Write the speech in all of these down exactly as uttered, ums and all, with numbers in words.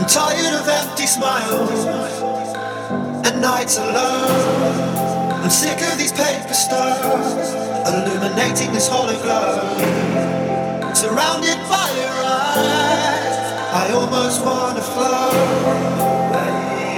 I'm tired of empty smiles and nights alone. I'm sick of these paper stars illuminating this hollow glow. Surrounded by your eyes, I almost wanna float away,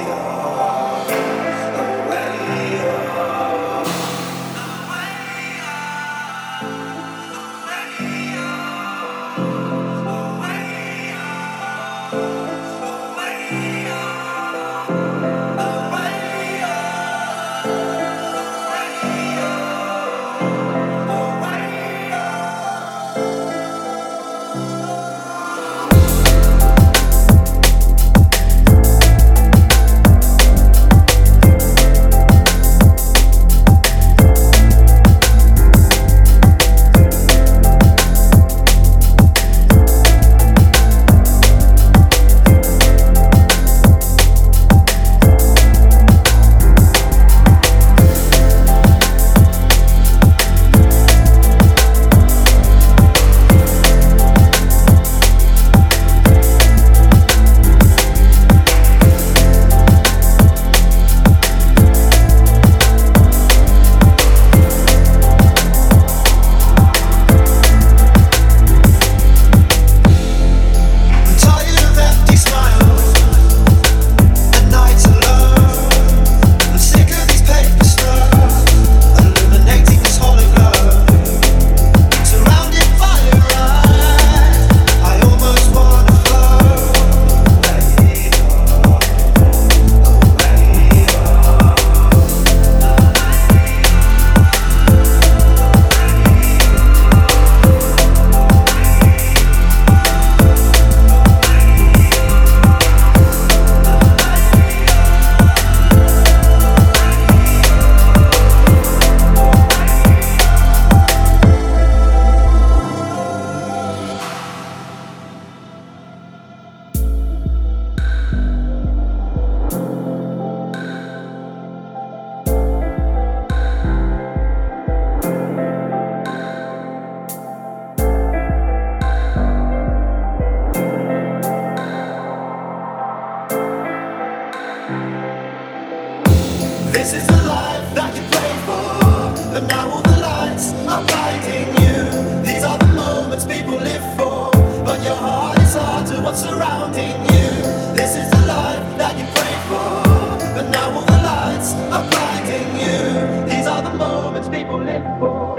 this is the life that you prayed for, but now all the lights are blinding you. These are the moments people live for, but your heart is hard to what's surrounding you. This is the life that you prayed for, but now all the lights are blinding you. These are the moments people live for.